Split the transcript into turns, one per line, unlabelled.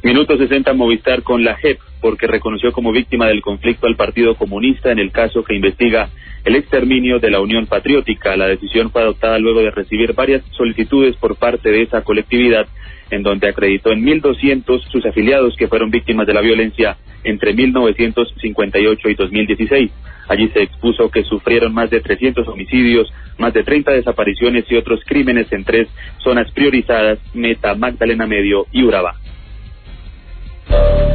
Minuto 60 Movistar con la JEP, porque reconoció como víctima del conflicto al Partido Comunista en el caso que investiga el exterminio de la Unión Patriótica. La decisión fue adoptada luego de recibir varias solicitudes por parte de esa colectividad, en donde acreditó en 1.200 sus afiliados que fueron víctimas de la violencia entre 1958 y 2016. Allí se expuso que sufrieron más de 300 homicidios, más de 30 desapariciones y otros crímenes en 3 zonas priorizadas: Meta, Magdalena Medio y Urabá.